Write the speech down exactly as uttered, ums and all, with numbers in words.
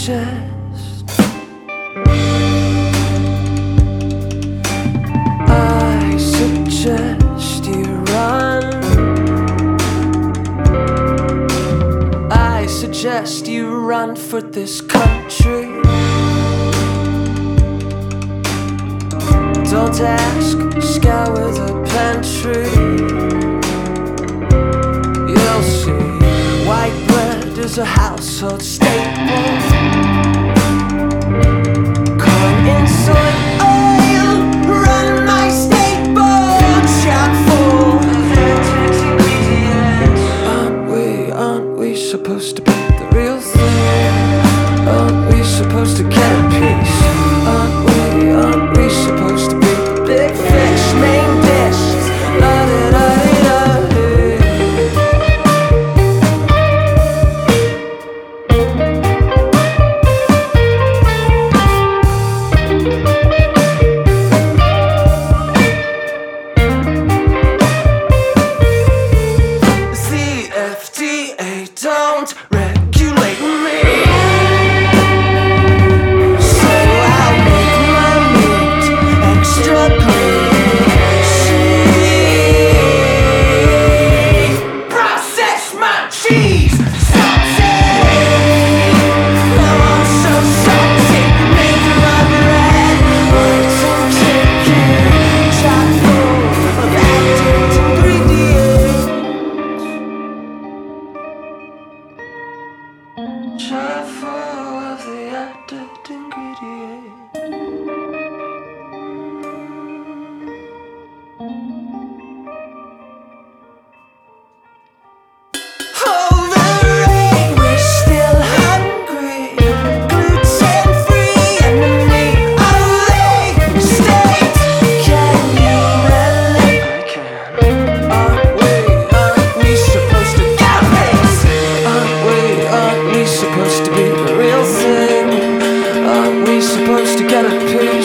suggest I suggest you run. I suggest you run for this country. Don't ask, scour the pantry. You'll see, white bread is a household staple. Corn in soy oil, run my stable. Chock full of heritage ingredients. Aren't we, aren't we supposed to be the real thing? Aren't we supposed to get a piece? Aren't we, aren't we supposed to be the big fish, main dish? La-di-da-di-da-di. Don't regulate me, so I'll make my meat extra greasy. Process my cheese, salty. Now I'm so salty. Make my bread, white and chicken, chock full of active ingredients. Chock full of the added ingredients. Over rain, we're still hungry. Gluten-free enemy of the state. Can you relate? I can. Aren't we, aren't we supposed to get a piece? Aren't we, aren't we supposed to be the real thing? Aren't we supposed to get a piece?